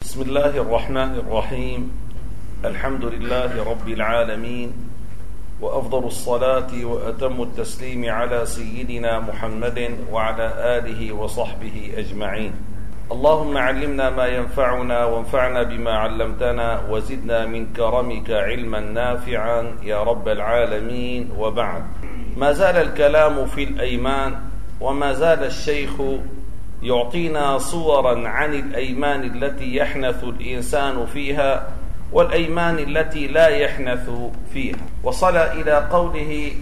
بسم الله الرحمن الرحيم. الحمد لله رب العالمين، وأفضل الصلاة وأتم التسليم على سيدنا محمد وعلى آله وصحبه أجمعين. اللهم علمنا ما ينفعنا وانفعنا بما علمتنا وزدنا من كرمك علما نافعا يا رب العالمين. وبعد، ما زال الكلام في الأيمان، وما زال الشيخ يعطينا صورا عن الأيمان التي يحنث الإنسان فيها والأيمان التي لا يحنث فيها. وصل إلى قوله: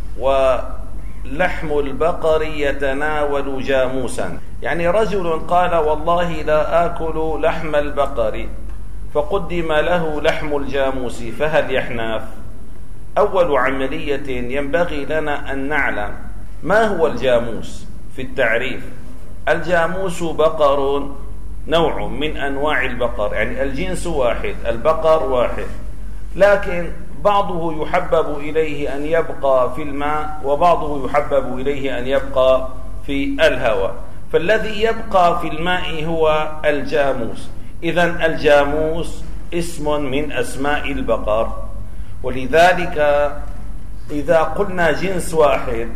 ولحم البقر يتناول جاموسا. يعني رجل قال: والله لا آكل لحم البقر، فقدم له لحم الجاموس، فهل يحنث؟ أول عملية ينبغي لنا أن نعلم ما هو الجاموس في التعريف. الجاموس بقر، نوع من أنواع البقر، يعني الجنس واحد، البقر واحد، لكن بعضه يحبب إليه أن يبقى في الماء، وبعضه يحبب إليه أن يبقى في الهواء. فالذي يبقى في الماء هو الجاموس. إذن الجاموس اسم من أسماء البقر، ولذلك إذا قلنا جنس واحد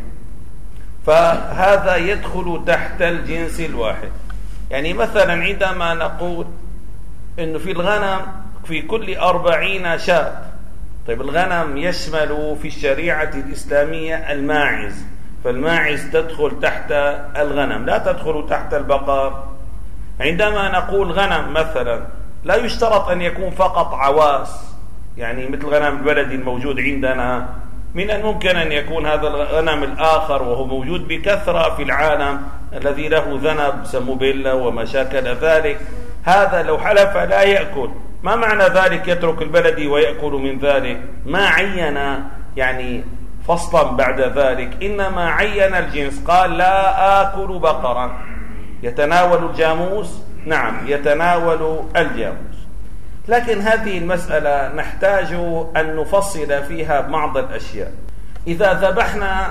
فهذا يدخل تحت الجنس الواحد. يعني مثلا عندما نقول إنه في الغنم في كل 40 شاة، طيب الغنم يشمل في الشريعة الإسلامية الماعز، فالماعز تدخل تحت الغنم، لا تدخل تحت البقر. عندما نقول غنم مثلا لا يشترط أن يكون فقط عواس، يعني مثل غنم البلدي الموجود عندنا، من الممكن أن يكون هذا الغنم الآخر وهو موجود بكثرة في العالم الذي له ذنب سموبيلا وما شاكل ذلك، هذا لو حلف لا يأكل. ما معنى ذلك يترك البلدي ويأكل من ذلك؟ ما عين يعني فصلا بعد ذلك، إنما عين الجنس، قال: لا آكل بقرا. يتناول الجاموس؟ نعم، يتناول الجاموس. لكن هذه المسألة نحتاج أن نفصل فيها بعض الأشياء. إذا ذبحنا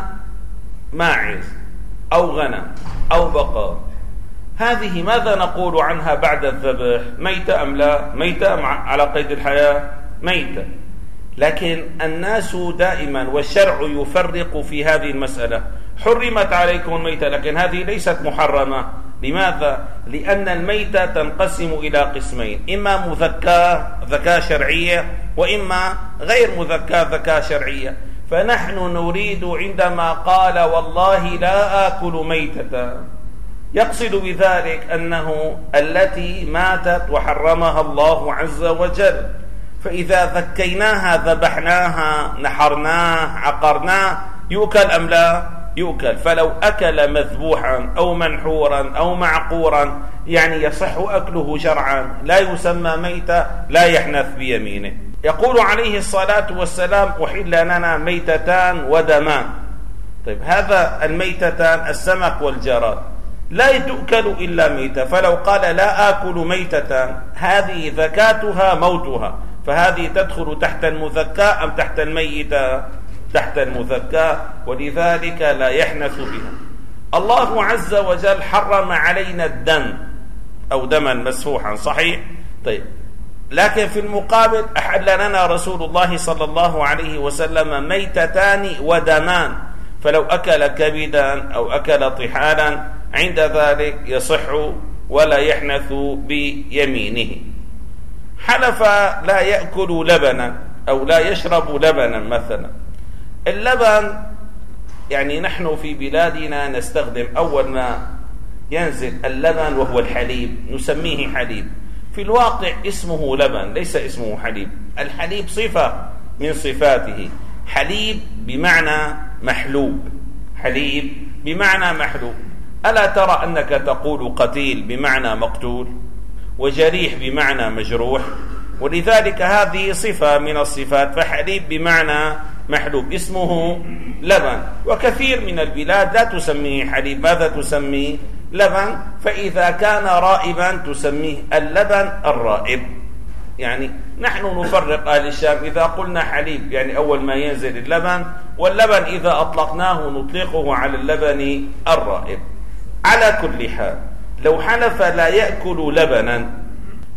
ماعز أو غنم أو بقر، هذه ماذا نقول عنها بعد الذبح؟ ميتة أم لا؟ ميتة أم على قيد الحياة؟ ميتة. لكن الناس دائما والشرع يفرق في هذه المسألة. حرمت عليكم الميتة، لكن هذه ليست محرمة. لماذا؟ لأن الميتة تنقسم إلى قسمين: إما مذكاة ذكاة شرعية، وإما غير مذكاة ذكاة شرعية. فنحن نريد عندما قال: والله لا آكل ميتة، يقصد بذلك أنه التي ماتت وحرمها الله عز وجل. فإذا ذكيناها، ذبحناها، نحرناه، عقرناه، يؤكل أم لا؟ يؤكل. فلو أكل مذبوحا أو منحورا أو معقورا، يعني يصح أكله شرعا، لا يسمى ميتة، لا يحنث بيمينه. يقول عليه الصلاة والسلام: أحل لنا ميتتان ودمان. طيب هذا الميتتان السمك والجراد، لا تؤكل إلا ميتة. فلو قال: لا آكل ميتة، هذه ذكاتها موتها، فهذه تدخل تحت المذكاة أم تحت الميتة؟ تحت المذكاة، ولذلك لا يحنث بها. الله عز وجل حرم علينا الدم أو دما مسفوحا، صحيح؟ طيب، لكن في المقابل أحل لنا رسول الله صلى الله عليه وسلم ميتتان ودمان. فلو أكل كبدا أو أكل طحالا عند ذلك يصح ولا يحنث بيمينه. حلف لا يأكل لبنا أو لا يشرب لبنا مثلا. اللبن، يعني نحن في بلادنا نستخدم أول ما ينزل اللبن وهو الحليب نسميه حليب. في الواقع اسمه لبن، ليس اسمه حليب. الحليب صفة من صفاته، حليب بمعنى محلوب، حليب بمعنى محلوب. ألا ترى أنك تقول قتيل بمعنى مقتول، وجريح بمعنى مجروح؟ ولذلك هذه صفة من الصفات، فحليب بمعنى محلوب اسمه لبن. وكثير من البلاد لا تسميه حليب، ماذا تسميه؟ لبن. فإذا كان رائبا تسميه اللبن الرائب. يعني نحن نفرق أهل الشام، إذا قلنا حليب يعني أول ما ينزل اللبن، واللبن إذا أطلقناه نطلقه على اللبن الرائب. على كل حال، لو حلف لا يأكل لبنا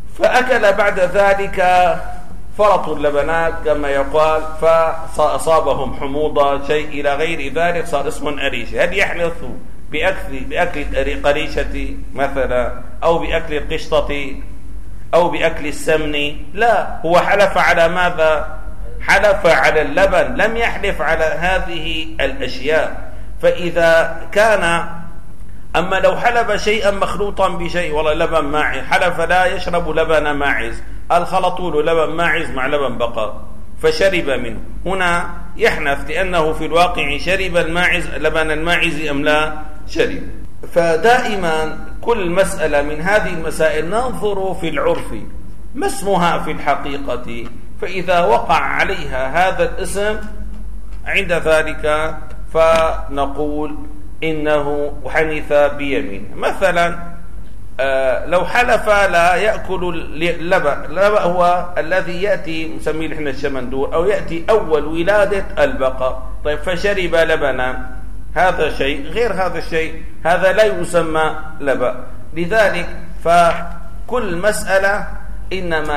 فأكل بعد ذلك فرط اللبنات كما يقال، فأصابهم حموضة شيء إلى غير ذلك، صار اسم أريشة. هل يحنث بأكل القريشة مثلا، أو بأكل القشطة، أو بأكل السمن؟ لا، هو حلف على ماذا؟ حلف على اللبن، لم يحلف على هذه الأشياء. فإذا كان أما لو حلب شيئا مخلوطا بشيء، والله لبن ماعز، حلف لا يشرب لبن ماعز، خلطوا له لبن ماعز مع لبن بقر فشرب منه، هنا يحنث، لأنه في الواقع شرب الماعز لبن الماعز أم لا شرب. فدائما كل مسألة من هذه المسائل ننظر في العرف ما اسمها في الحقيقة، فإذا وقع عليها هذا الاسم عند ذلك فنقول إنه حنث بيمين. مثلا لو حلف لا يأكل اللبن هو الذي يأتي نسميه احنا الشمندور، أو يأتي أول ولادة البقر، طيب فشرب لبنا، هذا شيء غير هذا الشيء، هذا لا يسمى لبن. لذلك فكل مسألة إنما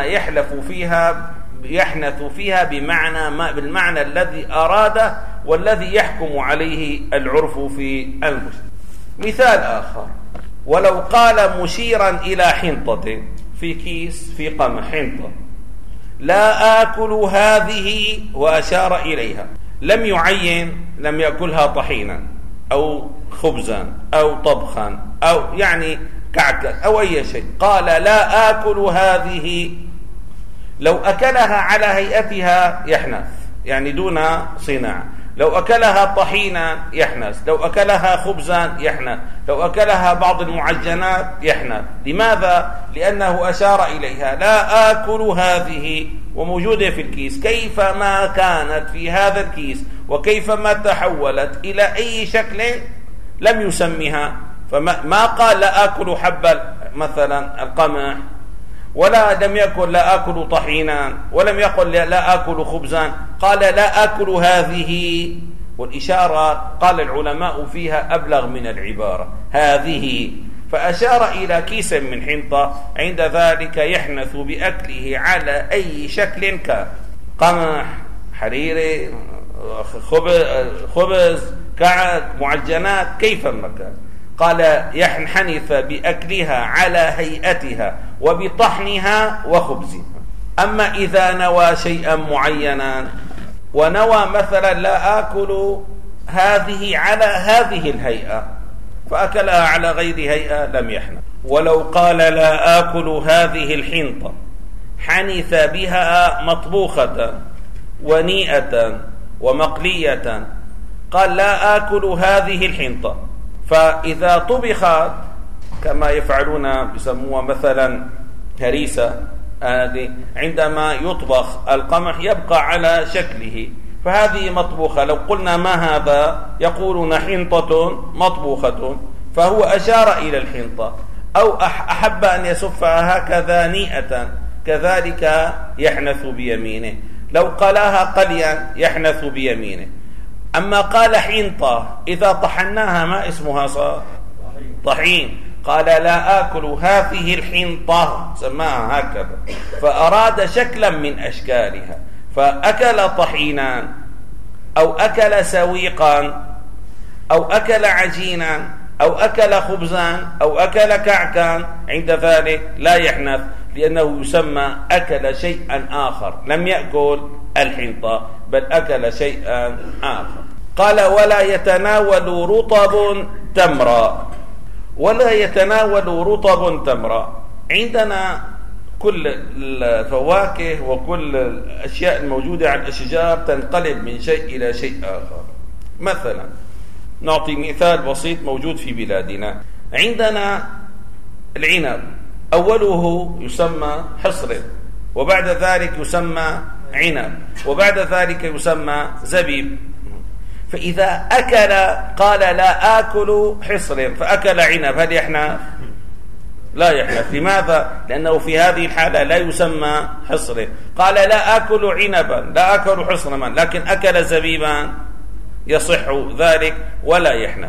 يحنث فيها بالمعنى الذي أراده والذي يحكم عليه العرف في المسلم. مثال آخر، ولو قال مشيرا إلى حنطة في كيس في قمح حنطة، لا آكل هذه، وأشار إليها، لم يعين، لم يأكلها طحينا أو خبزا أو طبخا أو يعني كعكا أو أي شيء، قال لا آكل هذه، لو أكلها على هيئتها يحنث، يعني دون صناعة. لو أكلها طحينا يحنث، لو أكلها خبزا يحنث، لو أكلها بعض المعجنات يحنث. لماذا؟ لأنه أشار إليها، لا آكل هذه، وموجودة في الكيس، كيفما كانت في هذا الكيس وكيفما تحولت إلى أي شكل لم يسمها. فما قال لا آكل حب مثلا القمح، ولا لم يقل لا آكل طحينا، ولم يقل لا آكل خبزا، قال لا آكل هذه. والإشارة قال العلماء فيها أبلغ من العبارة، هذه، فأشار إلى كيس من حنطة، عند ذلك يحنث بأكله على أي شكل كان، قمح، حريري، خبز، كعك، معجنات، كيفما كان. قال يحنث بأكلها على هيئتها وبطحنها وخبزها. أما إذا نوى شيئا معينا، ونوى مثلا لا آكل هذه على هذه الهيئة، فأكلها على غير هيئة لم يحنث. ولو قال لا آكل هذه الحنطة، حنث بها مطبوخة ونيئة ومقلية، قال لا آكل هذه الحنطة. فإذا طبخت كما يفعلون يسموها مثلا هريسة، عندما يطبخ القمح يبقى على شكله، فهذه مطبوخة. لو قلنا ما هذا يقولون حنطة مطبوخة، فهو أشار إلى الحنطة، أو أحب أن يصفها هكذا نيئة، كذلك يحنث بيمينه. لو قلاها قليا يحنث بيمينه. أما قال حنطة إذا طحناها ما اسمها صار طحين، قال لا آكل هذه الحنطة، سماها هكذا، فأراد شكلا من أشكالها، فأكل طحينا أو أكل سويقا أو أكل عجينا أو أكل خبزا أو أكل كعكا، عند ذلك لا يحنث، لأنه يسمى أكل شيئا آخر، لم يأكل الحنطة بل أكل شيئا آخر. قال ولا يتناول رطب تمرا، ولا يتناول رطب تمرا. عندنا كل الفواكه وكل الأشياء الموجودة على الأشجار تنقلب من شيء إلى شيء آخر. مثلا نعطي مثال بسيط موجود في بلادنا، عندنا العنب أوله يسمى حصر، وبعد ذلك يسمى عنب، وبعد ذلك يسمى زبيب. فإذا أكل قال لا آكل حصر فأكل عنب، هل يحنث؟ لا يحنث. لماذا؟ لأنه في هذه الحالة لا يسمى حصر. قال لا آكل عنبا، لا آكل حصرا، لكن أكل زبيبا، يصح ذلك ولا يحنث.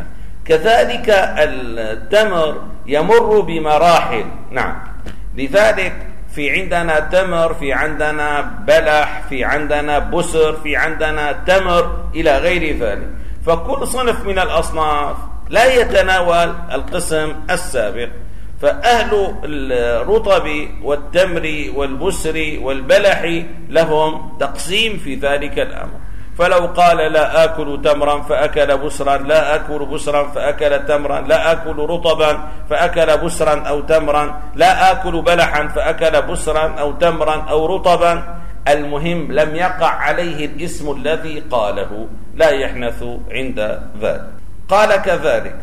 كذلك التمر يمر بمراحل، نعم، لذلك في عندنا تمر، في عندنا بلح، في عندنا بسر، في عندنا تمر إلى غير ذلك. فكل صنف من الأصناف لا يتناول القسم السابق. فأهل الرطب والتمر والبسر والبلح لهم تقسيم في ذلك الأمر. فلو قال لا آكل تمرا فأكل بسرا، لا آكل بسرا فأكل تمرا، لا آكل رطبا فأكل بسرا أو تمرا، لا آكل بلحا فأكل بسرا أو تمرا أو رطبا، المهم لم يقع عليه الاسم الذي قاله، لا يحنث عند ذلك. قال كذلك،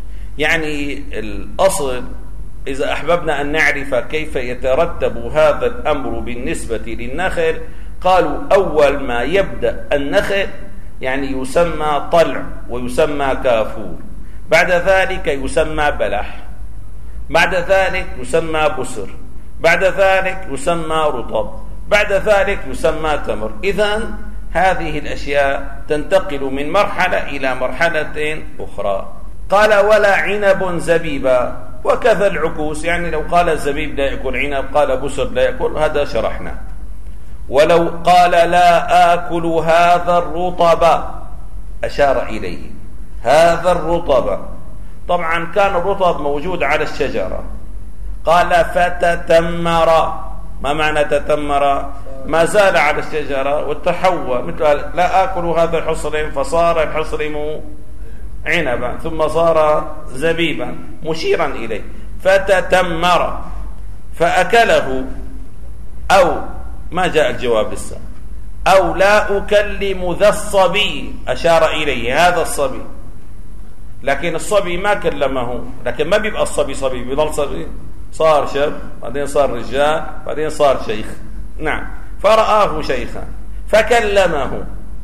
يعني الأصل إذا أحببنا أن نعرف كيف يترتب هذا الأمر بالنسبة للنخل، قالوا أول ما يبدأ النخل يعني يسمى طلع ويسمى كافور، بعد ذلك يسمى بلح، بعد ذلك يسمى بسر، بعد ذلك يسمى رطب، بعد ذلك يسمى تمر. إذن هذه الأشياء تنتقل من مرحلة إلى مرحلة أخرى. قال ولا عنب زبيبا، وكذا العكوس، يعني لو قال الزبيب لا يأكل عنب، قال بسر لا يأكل، هذا شرحنا. ولو قال لا آكل هذا الرطب، أشار إليه هذا الرطب، طبعا كان الرطب موجود على الشجرة، قال فتتمر، ما معنى تتمر؟ ما زال على الشجرة وتحول، مثل لا آكل هذا الحصرم، فصار الحصرم عنبا ثم صار زبيبا، مشيرا إليه. فتتمر فأكله، أو ما جاء الجواب لسه، أو لا أكلم ذا الصبي، أشار إليه هذا الصبي، لكن الصبي ما كلمه، لكن ما بيبقى الصبي صبي، بيضل صبي، صار شاب بعدين صار رجال بعدين صار شيخ. نعم، فرآه شيخا فكلمه،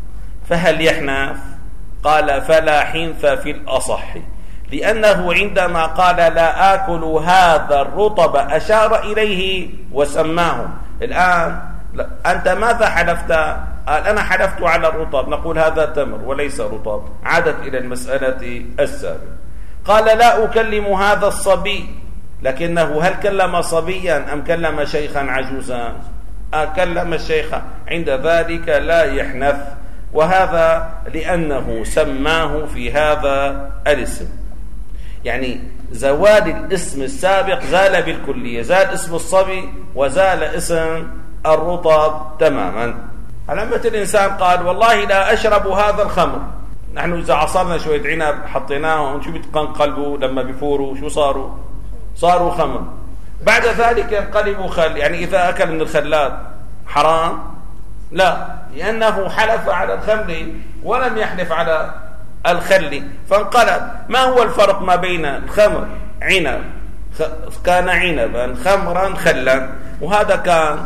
فهل يحنث؟ قال فلا حنث في الأصح، لأنه عندما قال لا آكل هذا الرطب أشار إليه وسماه. الآن أنت ماذا حلفت؟ قال أنا حلفت على الرطب، نقول هذا تمر وليس رطب، عادت إلى المسألة السابقة. قال لا أكلم هذا الصبي، لكنه هل كلم صبيا أم كلم شيخا عجوزا؟ كلم الشيخ، عند ذلك لا يحنث، وهذا لأنه سماه في هذا الاسم. يعني زوال الاسم السابق زال بالكلية، زال اسم الصبي وزال اسم الرطب تماما. لما الإنسان قال والله لا أشرب هذا الخمر، نحن إذا عصرنا شوية عنب حطيناهم، شو بيتقلبوا لما بيفوروا؟ شو صاروا خمر، بعد ذلك ينقلبوا خل. يعني إذا أكل من الخلات حرام؟ لا، لأنه حلف على الخمر ولم يحلف على الخل، فانقلب. ما هو الفرق ما بين الخمر عنب، كان عنبا خمرا خلا، وهذا كان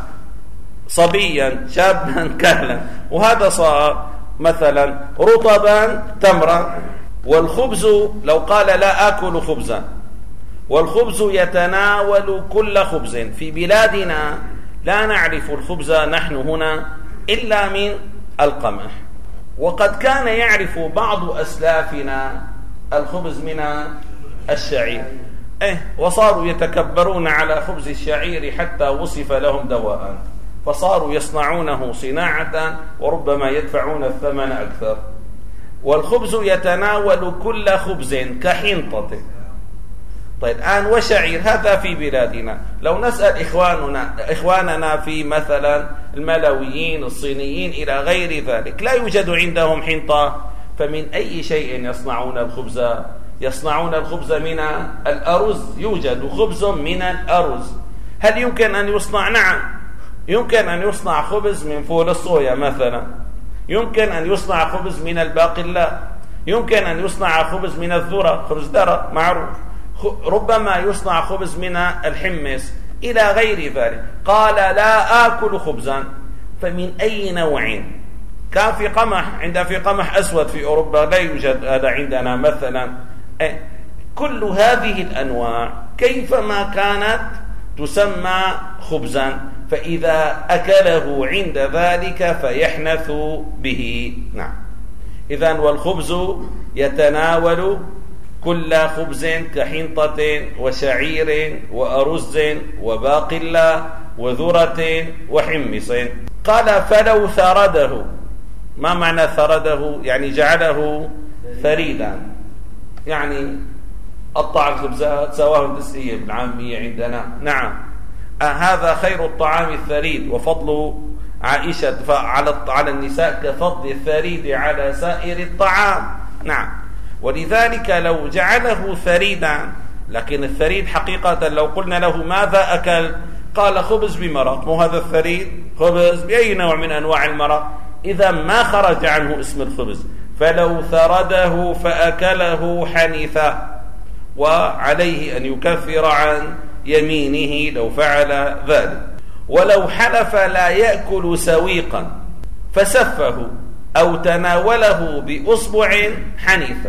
صبيا شابا كهلا، وهذا صار مثلا رطبا تمرا. والخبز لو قال لا آكل خبزا، والخبز يتناول كل خبز، في بلادنا لا نعرف الخبز نحن هنا إلا من القمح، وقد كان يعرف بعض أسلافنا الخبز من الشعير، وصاروا يتكبرون على خبز الشعير حتى وصف لهم دواء، فصاروا يصنعونه صناعة وربما يدفعون الثمن أكثر. والخبز يتناول كل خبز كحنطة. طيب الآن وشعير، هذا في بلادنا. لو نسأل إخواننا في مثلا الملويين الصينيين إلى غير ذلك، لا يوجد عندهم حنطة، فمن أي شيء يصنعون الخبز؟ يصنعون الخبز من الأرز، يوجد خبز من الأرز. هل يمكن أن يصنع؟ نعم، يمكن أن يصنع خبز من فول الصويا مثلا، يمكن أن يصنع خبز من الباقلاء، يمكن أن يصنع خبز من الذرة، خبز درة معروف، ربما يصنع خبز من الحمص إلى غير ذلك. قال لا آكل خبزا، فمن أي نوع؟ كان في قمح، عندنا في قمح أسود في أوروبا، لا يوجد هذا عندنا مثلا. كل هذه الأنواع كيفما كانت تسمى خبزا، فإذا أكله عند ذلك فيحنث به. نعم، إذن والخبز يتناول كل خبز كحنطة وشعير وأرز وباقلا وذرة وحمص. قال فلو ثرده. ما معنى ثرده؟ يعني جعله ثريدا، يعني قطع الخبزات سواهم تسقية بالعامية عندنا. نعم، هذا خير الطعام الثريد، وفضل عائشة على النساء كفضل الثريد على سائر الطعام. نعم، ولذلك لو جعله ثريدا، لكن الثريد حقيقة لو قلنا له ماذا أكل قال خبز بمرق، مو هذا الثريد؟ خبز بأي نوع من أنواع المرق، إذا ما خرج عنه اسم الخبز. فلو ثرده فأكله حنثا، وعليه أن يكفر عن يمينه لو فعل ذلك. ولو حلف لا يأكل سويقا فسفه أو تناوله بأصبع حنثا.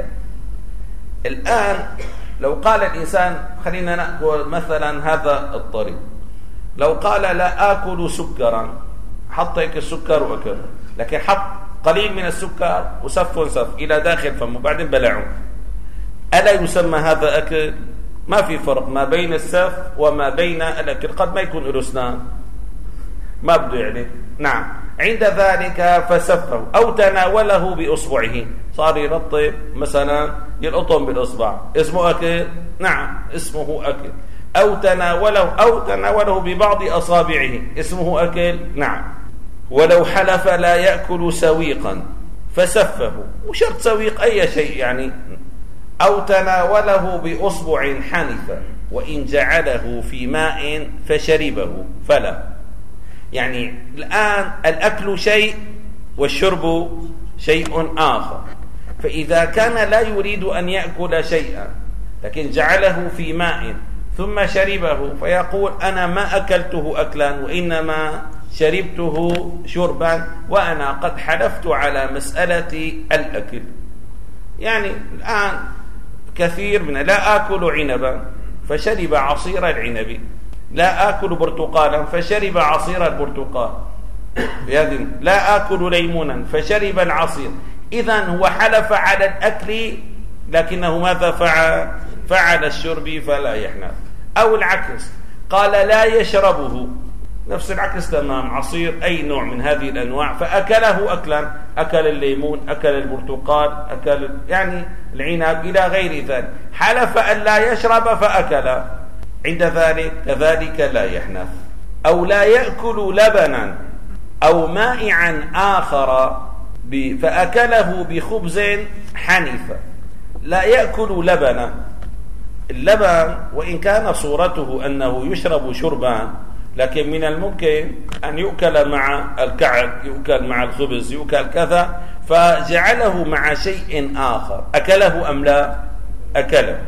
الآن لو قال الإنسان خلينا نأكل مثلا هذا الطريق، لو قال لا آكل سكرا، حط هيك السكر وأكل، لكن حط قليل من السكر وسف إلى داخل فمه بعدين بلعه، ألا يسمى هذا أكل؟ ما في فرق ما بين السف وما بين الأكل. قد ما يكون له أسنان ما بده يعني. نعم، عند ذلك فسفه أو تناوله بأصبعه، صار يرطب مثلا يلقطهم بالأصبع، اسمه أكل؟ نعم اسمه أكل. أو تناوله ببعض أصابعه، اسمه أكل؟ نعم. ولو حلف لا يأكل سويقا فسفه، وشرط سويق أي شيء يعني، أو تناوله بأصبع حنثا وإن جعله في ماء فشربه فلا. يعني الآن الأكل شيء والشرب شيء آخر، فإذا كان لا يريد أن يأكل شيئا لكن جعله في ماء ثم شربه، فيقول أنا ما أكلته أكلا وإنما شربته شربا، وأنا قد حلفت على مسألة الأكل. يعني الآن كثير من لا آكل عنبا فشرب عصير العنب، لا آكل برتقالا فشرب عصير البرتقال، لا آكل ليمونا فشرب العصير. إذن هو حلف على الأكل لكنه ماذا فعل الشرب فلا يحنث. أو العكس، قال لا يشربه، نفس العكس تمام، عصير أي نوع من هذه الأنواع فأكله أكلا، أكل الليمون، أكل البرتقال، أكل يعني العنب إلى غير ذلك، حلف أن لا يشرب فأكل، عند ذلك كذلك لا يحنث. أو لا يأكل لبنا أو مائعا آخر فأكله بخبز حنث. لا يأكل لبنا، اللبن وإن كان صورته أنه يشرب شربا، لكن من الممكن أن يؤكل مع الكعك، يؤكل مع الخبز، يؤكل كذا، فجعله مع شيء آخر، أكله أم لا؟ أكله.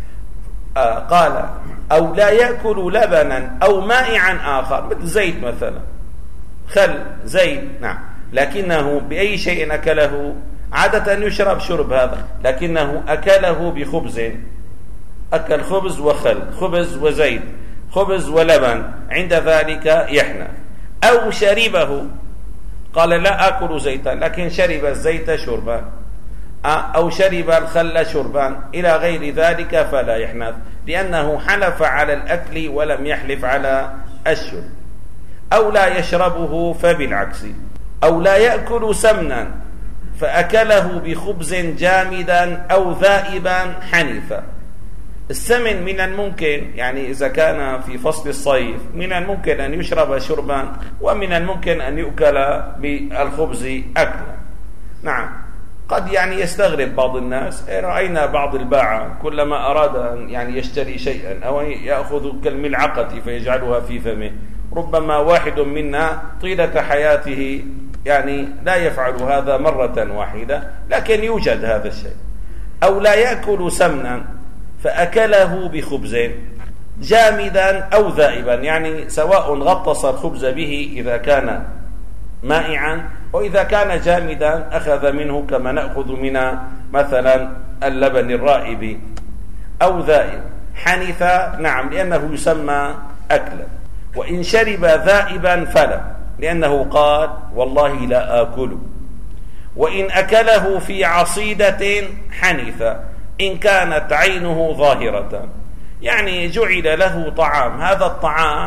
قال أو لا يأكل لبنا أو مائعا آخر، مثل زيت مثلا، خل، زيت، نعم، لكنه بأي شيء أكله؟ عادة يشرب شرب هذا، لكنه أكله بخبز، أكل خبز وخل، خبز وزيت، خبز ولبن، عند ذلك يحنث. أو شربه، قال لا أكل زيتا لكن شرب الزيت شربا، أو شرب الخل شربا إلى غير ذلك فلا يحنث، لأنه حلف على الأكل ولم يحلف على الشرب. أو لا يشربه فبالعكس. أو لا يأكل سمنا فأكله بخبز جامدا أو ذائبا حنثا. السمن من الممكن يعني إذا كان في فصل الصيف من الممكن أن يشرب شربا، ومن الممكن أن يؤكل بالخبز أكلا. نعم، قد يعني يستغرب بعض الناس، رأينا بعض الباعة كلما أراد أن يعني يشتري شيئا أو يأخذ كالملعقة فيجعلها في فمه، ربما واحد منا طيلة حياته يعني لا يفعل هذا مرة واحدة، لكن يوجد هذا الشيء. أو لا يأكل سمنا فأكله بخبز جامدا أو ذائبا، يعني سواء غطس الخبز به إذا كان مائعا، وإذا كان جامدا أخذ منه كما نأخذ من مثلا اللبن الرائب. أو ذائب حنث، نعم، لأنه يسمى أكلا. وإن شرب ذائبا فلا، لأنه قال والله لا آكل. وإن أكله في عصيدة حنث إن كانت عينه ظاهرة، يعني جعل له طعام، هذا الطعام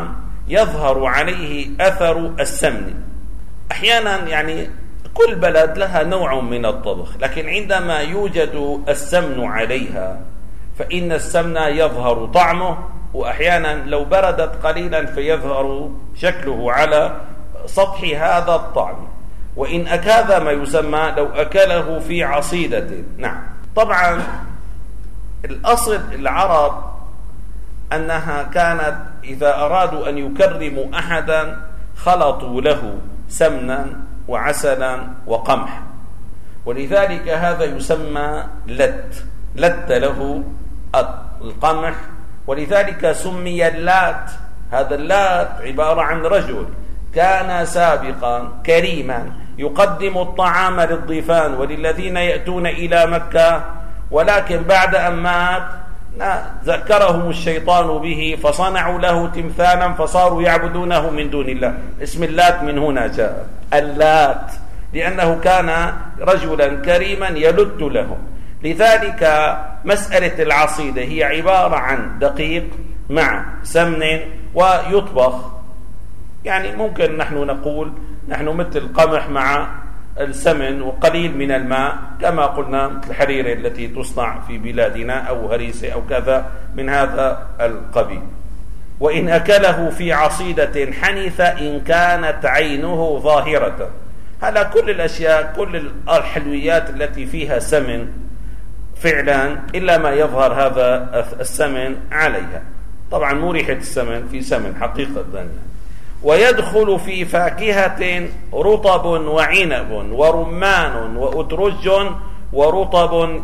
يظهر عليه أثر السمن. أحيانا يعني كل بلد لها نوع من الطبخ، لكن عندما يوجد السمن عليها فإن السمن يظهر طعمه، وأحيانا لو بردت قليلا فيظهر شكله على سطح هذا الطعم. وإن هذا ما يسمى لو أكله في عصيدة. نعم. طبعا الأصل العرب أنها كانت إذا أرادوا أن يكرموا أحدا خلطوا له سمنا وعسلا وقمح، ولذلك هذا يسمى لت له القمح، ولذلك سمي اللات. هذا اللات عبارة عن رجل كان سابقا كريما يقدم الطعام للضيفان وللذين يأتون إلى مكة، ولكن بعد أن مات ذكرهم الشيطان به فصنعوا له تمثالا فصاروا يعبدونه من دون الله. اسم اللات من هنا جاء اللات، لأنه كان رجلا كريما يلت لهم. لذلك مسألة العصيدة هي عبارة عن دقيق مع سمن ويطبخ. يعني ممكن نحن نقول نحن مثل القمح مع السمن وقليل من الماء، كما قلنا مثل الحريرة التي تصنع في بلادنا أو هريسة أو كذا من هذا القبيل. وإن أكله في عصيدة حنث إن كانت عينه ظاهرة. هذا كل الأشياء، كل الحلويات التي فيها سمن فعلا إلا ما يظهر هذا السمن عليها. طبعا مو ريحة السمن، في سمن حقيقة يعني. ويدخل في فاكهة رطب وعنب ورمان وأترج ورطب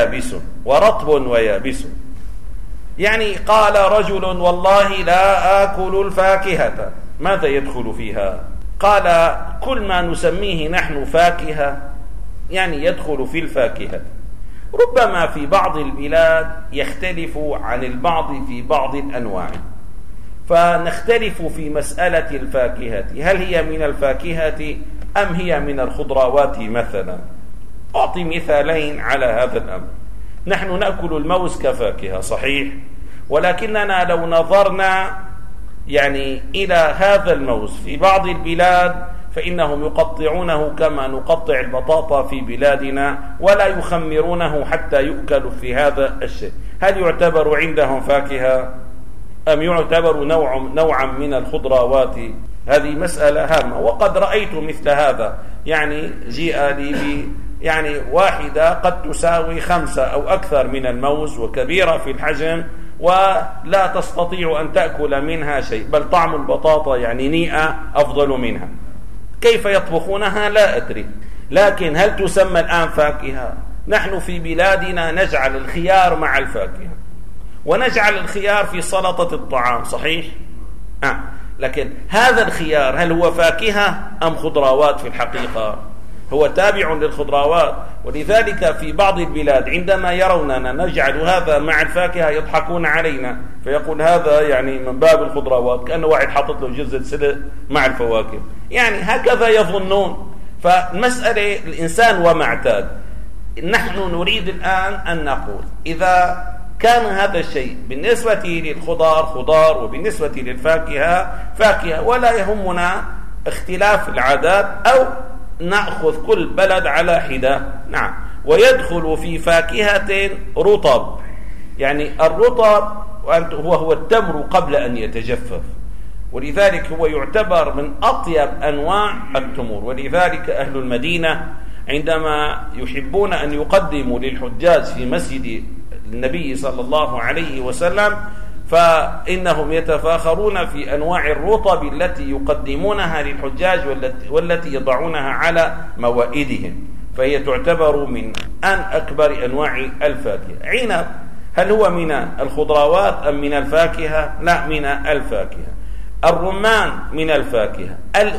ويابس. يعني قال رجل والله لا آكل الفاكهة، ماذا يدخل فيها؟ قال كل ما نسميه نحن فاكهة يعني يدخل في الفاكهة. ربما في بعض البلاد يختلف عن البعض في بعض الأنواع، فنختلف في مسألة الفاكهة، هل هي من الفاكهة أم هي من الخضروات مثلا. أعطي مثالين على هذا الأمر. نحن نأكل الموز كفاكهة صحيح، ولكننا لو نظرنا يعني إلى هذا الموز في بعض البلاد فإنهم يقطعونه كما نقطع البطاطا في بلادنا ولا يخمرونه حتى يؤكل في هذا الشيء. هل يعتبر عندهم فاكهة أم يعتبر نوعا من الخضروات؟ هذه مسألة هامة. وقد رأيت مثل هذا، يعني جيء لي يعني واحدة قد تساوي 5 أو أكثر من الموز وكبيرة في الحجم ولا تستطيع أن تأكل منها شيء، بل طعم البطاطا يعني نيئة أفضل منها. كيف يطبخونها لا أدري، لكن هل تسمى الآن فاكهة؟ نحن في بلادنا نجعل الخيار مع الفاكهة، ونجعل الخيار في سلطة الطعام صحيح؟ لكن هذا الخيار هل هو فاكهة أم خضروات؟ في الحقيقة هو تابع للخضروات. ولذلك في بعض البلاد عندما يروننا نجعل هذا مع الفاكهة يضحكون علينا، فيقول هذا يعني من باب الخضروات، كأنه واحد حاطط له جزء سلق مع الفواكه، يعني هكذا يظنون. فالمسألة الإنسان وما اعتاد. نحن نريد الآن أن نقول إذا كان هذا الشيء بالنسبة للخضار خضار وبالنسبة للفاكهة فاكهة، ولا يهمنا اختلاف العادات أو نأخذ كل بلد على حدة. نعم. ويدخل في فاكهة رطب، يعني الرطب هو التمر قبل أن يتجفف، ولذلك هو يعتبر من أطيب أنواع التمور. ولذلك أهل المدينة عندما يحبون أن يقدموا للحجاج في مسجد النبي صلى الله عليه وسلم فإنهم يتفاخرون في أنواع الرطب التي يقدمونها للحجاج والتي يضعونها على موائدهم، فهي تعتبر من أكبر أنواع الفاكهة. عنب هل هو من الخضروات أم من الفاكهة؟ لا، من الفاكهة. الرمان من الفاكهة.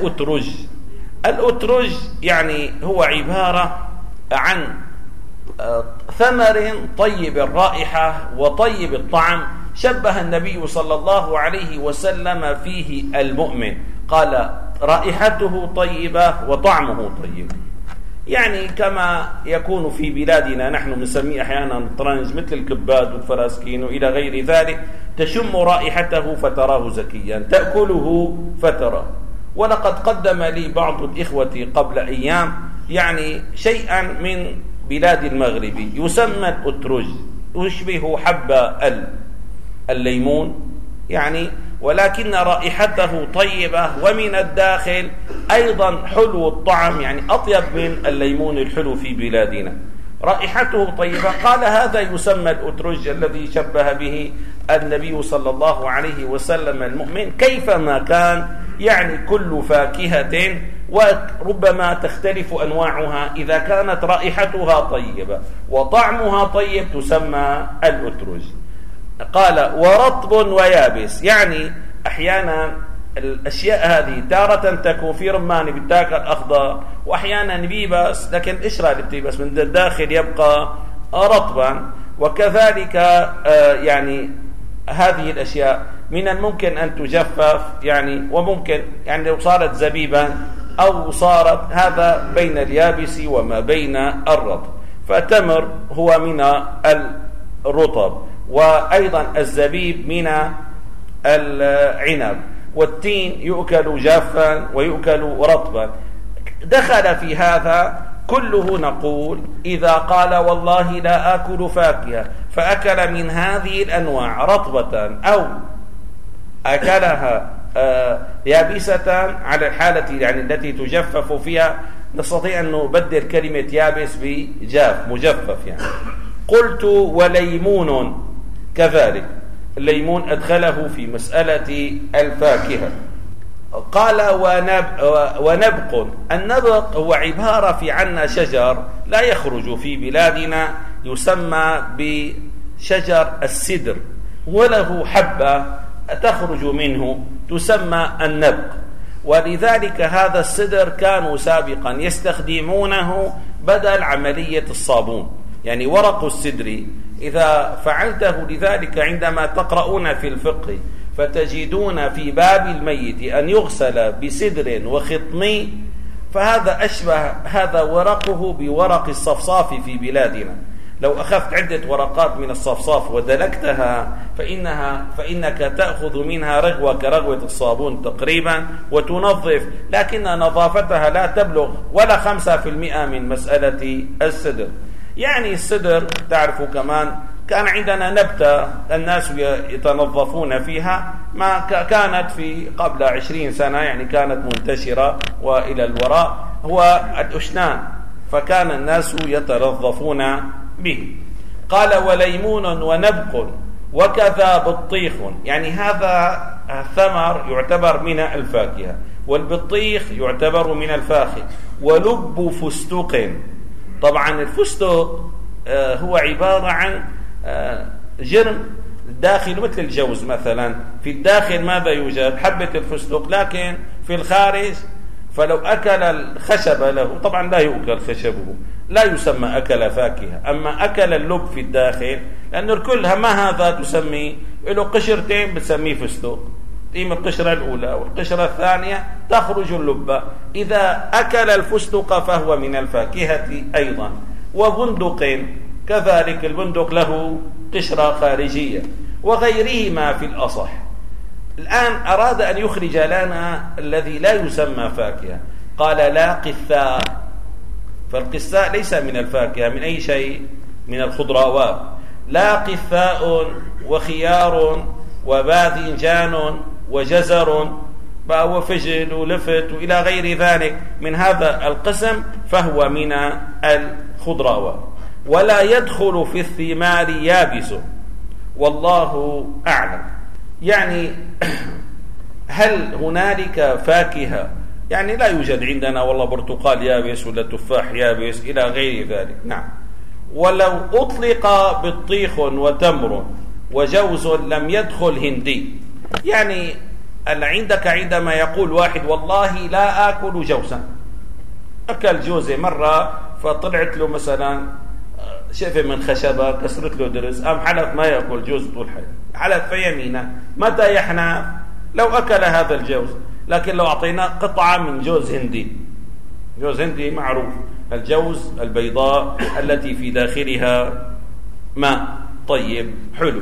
الأترج يعني هو عبارة عن ثمر طيب الرائحة وطيب الطعم، شبه النبي صلى الله عليه وسلم فيه المؤمن، قال رائحته طيبة وطعمه طيب. يعني كما يكون في بلادنا نحن نسميه أحيانا الطرنج مثل الكباد والفراسكين وإلى غير ذلك، تشم رائحته فتراه زكيا، تأكله فتراه. ولقد قدم لي بعض الإخوة قبل أيام يعني شيئا من بلاد المغرب يسمى الأترج، يشبه حب الليمون يعني، ولكن رائحته طيبة، ومن الداخل أيضا حلو الطعم، يعني أطيب من الليمون الحلو في بلادنا، رائحته طيبة. قال هذا يسمى الأترج الذي شبه به النبي صلى الله عليه وسلم المؤمن كيفما كان، يعني كل فاكهة وربما تختلف أنواعها إذا كانت رائحتها طيبة وطعمها طيب تسمى الأترج. قال ورطب ويابس، يعني أحيانا الأشياء هذه تارة تكون في رمان بالتاكل أخضر، وأحيانا بيبس لكن القشرة اللي بتيبس من الداخل يبقى رطبا. وكذلك يعني هذه الأشياء من الممكن أن تجفف يعني، وممكن يعني لو صارت زبيبا أو صارت هذا بين اليابس وما بين الرطب. فالتمر هو من الرطب، وأيضا الزبيب من العنب، والتين يؤكل جافا ويؤكل رطبا. دخل في هذا كله نقول إذا قال والله لا آكل فاكهة فأكل من هذه الأنواع رطبة أو أكلها يابسة على الحالة يعني التي تجفف فيها، نستطيع أن نبدل كلمة يابس بجاف مجفف يعني. قلت وليمون كذلك، الليمون أدخله في مسألة الفاكهة. قال ونبق، النبق هو عبارة في عنا شجر لا يخرج في بلادنا يسمى بشجر السدر، وله حبة تخرج منه تسمى النبق. ولذلك هذا السدر كانوا سابقا يستخدمونه بدل عملية الصابون، يعني ورق السدر إذا فعلته، لذلك عندما تقرؤون في الفقه فتجدون في باب الميت أن يغسل بسدر وخطمي، فهذا أشبه هذا ورقه بورق الصفصاف في بلادنا. لو أخذت عدة ورقات من الصفصاف ودلكتها فإنك تأخذ منها رغوة كرغوة الصابون تقريبا وتنظف، لكن نظافتها لا تبلغ ولا 5% من مسألة السدر. يعني السدر تعرفوا كمان كان عندنا نبتة الناس يتنظفون فيها، ما كانت في قبل 20 سنة يعني كانت منتشرة وإلى الوراء، هو الأشنان، فكان الناس يتنظفون به. قال وليمون ونبق وكذا بطيخ، يعني هذا الثمر يعتبر من الفاكهة، والبطيخ يعتبر من الفاخر. ولب فستق، طبعا الفستق هو عبارة عن جرم داخل مثل الجوز مثلا، في الداخل ماذا يوجد؟ حبة الفستق، لكن في الخارج فلو أكل الخشب له، طبعا لا يؤكل خشبه، لا يسمى أكل فاكهة. أما أكل اللب في الداخل، لأن الكل ما هذا تسميه له قشرتين بتسميه فستق، إما القشرة الأولى والقشرة الثانية تخرج اللبة. إذا أكل الفستق فهو من الفاكهة أيضا. وبندق كذلك، البندق له قشرة خارجية، وغيرهما في الأصح. الآن أراد أن يخرج لنا الذي لا يسمى فاكهة، قال لا قثاء، فالقثاء ليس من الفاكهة، من أي شيء من الخضروات. لا قثاء وخيار وباذنجان وجزر وفجل ولفت وإلى غير ذلك من هذا القسم، فهو من الخضروات. ولا يدخل في الثمار يابس، والله أعلم. يعني هل هنالك فاكهة يعني لا يوجد عندنا والله برتقال يابس ولا تفاح يابس إلى غير ذلك؟ نعم. ولو أطلق بطيخ وتمر وجوز لم يدخل هندي، يعني عندك عندما يقول واحد والله لا آكل جوزا، أكل جوزة مرة فطلعت له مثلا شفه من خشبة كسرت له درس، أم حلف ما يأكل جوز طول حياته، حلف فيمينه، متى يحنى؟ لو أكل هذا الجوز. لكن لو أعطيناه قطعة من جوز هندي، جوز هندي معروف الجوز البيضاء التي في داخلها ماء طيب حلو،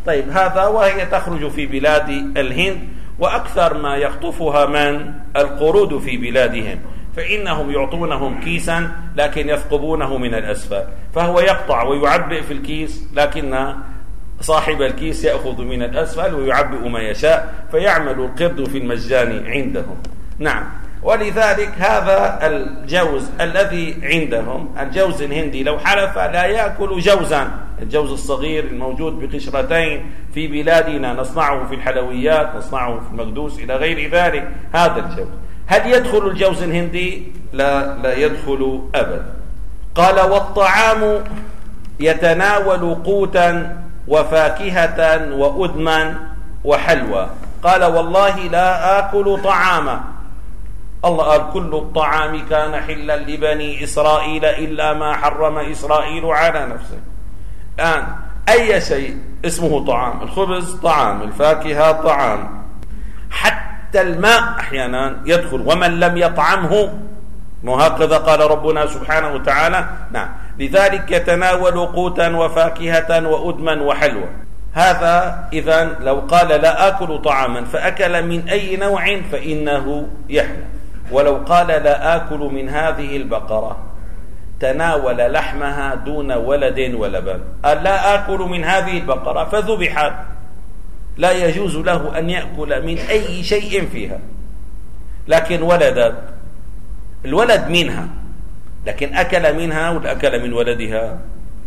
طيب هذا وهي تخرج في بلاد الهند، وأكثر ما يخطفها من القرود في بلادهم، فإنهم يعطونهم كيسا لكن يثقبونه من الأسفل، فهو يقطع ويعبئ في الكيس، لكن صاحب الكيس يأخذ من الأسفل ويعبئ ما يشاء، فيعمل القرد في المجان عندهم. نعم، ولذلك هذا الجوز الذي عندهم، الجوز الهندي، لو حلف لا يأكل جوزا، الجوز الصغير الموجود بقشرتين في بلادنا نصنعه في الحلويات، نصنعه في المقدوس إلى غير ذلك، هذا الجوز هل يدخل الجوز الهندي؟ لا يدخل أبدا. قال والطعام يتناول قوتا وفاكهة وأدما وحلوى. قال والله لا آكل طعاما. الله قال كل الطعام كان حلا لبني إسرائيل إلا ما حرم إسرائيل على نفسه. الآن أي شيء اسمه طعام، الخبز طعام، الفاكهة طعام، حتى الماء أحيانا يدخل، ومن لم يطعمه، وهكذا قال ربنا سبحانه وتعالى. نعم، لذلك يتناول قوتا وفاكهة وأدما وحلوى. هذا إذن لو قال لا آكل طعاما فأكل من أي نوع فإنه يحلف. ولو قال لا آكل من هذه البقرة، تناول لحمها دون ولد ولبن، قال لا آكل من هذه البقرة فذبحت، لا يجوز له أن يأكل من أي شيء فيها، لكن ولدت، الولد منها، لكن أكل منها ولا أكل من ولدها؟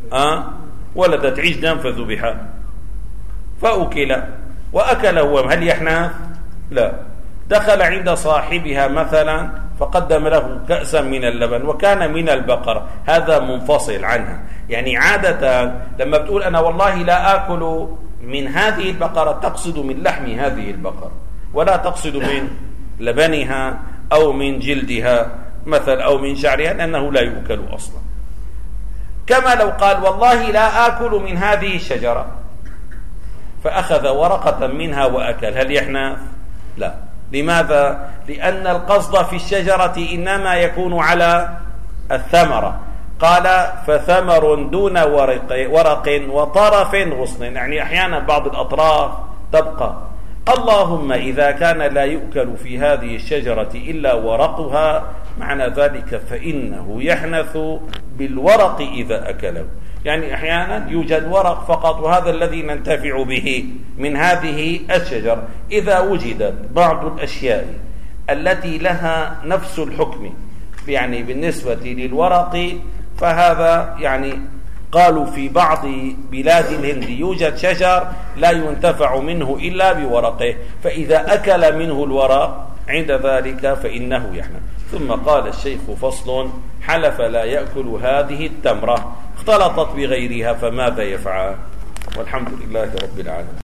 ولدت عجلا فذبح فأكل وأكل هو، هل يحنث؟ لا. دخل عند صاحبها مثلا فقدم له كأسا من اللبن وكان من البقرة، هذا منفصل عنها. يعني عادة لما بتقول أنا والله لا آكل من هذه البقرة، تقصد من لحم هذه البقرة، ولا تقصد من لبنها أو من جلدها مثلا أو من شعرها، لأنه لا يؤكل أصلا. كما لو قال والله لا آكل من هذه الشجرة فأخذ ورقة منها وأكل، هل يحنث؟ لا. لماذا؟ لأن القصد في الشجرة إنما يكون على الثمرة. قال فثمر دون ورق وطرف غصن، يعني أحيانا بعض الأطراف تبقى. اللهم إذا كان لا يؤكل في هذه الشجرة إلا ورقها، معنى ذلك فإنه يحنث بالورق إذا أكله. يعني أحيانا يوجد ورق فقط، وهذا الذي ننتفع به من هذه الشجرة. إذا وجدت بعض الأشياء التي لها نفس الحكم يعني بالنسبة للورق، فهذا يعني قالوا في بعض بلاد الهند يوجد شجر لا ينتفع منه إلا بورقه، فإذا أكل منه الورق عند ذلك فإنه يحنث. ثم قال الشيخ فصل: حلف لا يأكل هذه التمرة، اختلطت بغيرها فماذا يفعل؟ والحمد لله رب العالمين.